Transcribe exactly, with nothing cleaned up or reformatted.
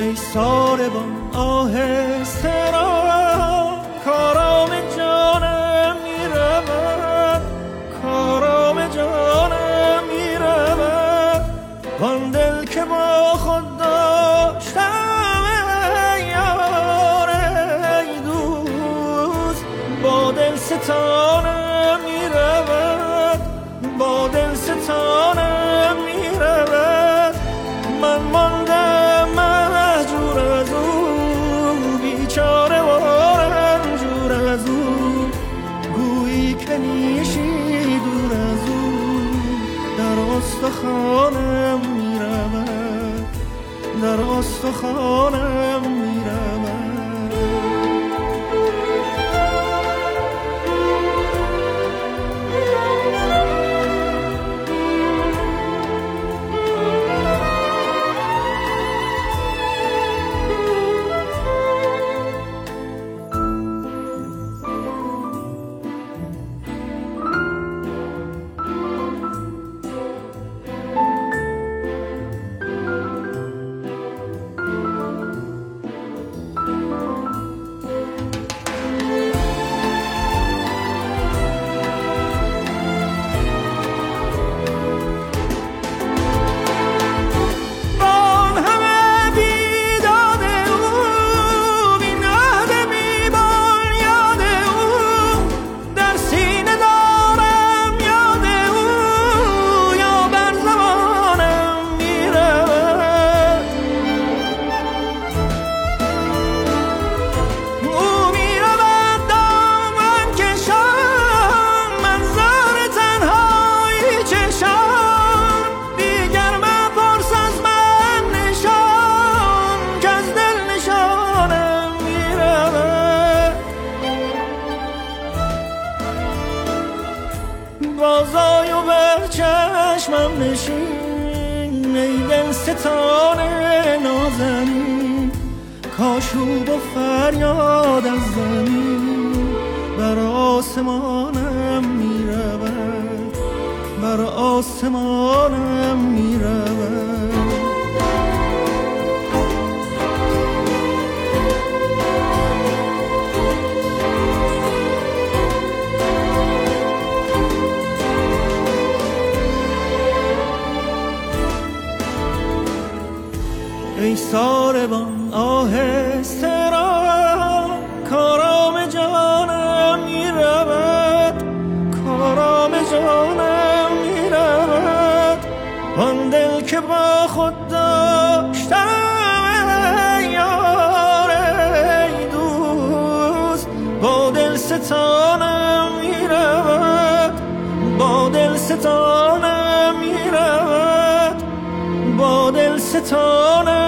ای ساربان آهسته را کارام جانم میرود، کارام جانم میرود. وان دل که با خود داشتم ای یار ای دوست، با دل ستانم میرود، با دل ستانم میرود. من ماندم مهجور از او، بیچاره و رنجور از او. گویی که نیشی دور از او، در استخوانم میرود، در استخوانم میرود. بازای و بر چشمم نشین، ای دل ستاره نازنین. کاشوب و فریاد از زمین، بر آسمانم میرود، بر آسمانم میرود. ای ساربان آهسته را کارام جانم میرود، کارام جانم میرود. آن دل که با خود داشتم ای یار ای دوست، با دل ستانم میرود، با دل ستانم میرود، با دل ستانم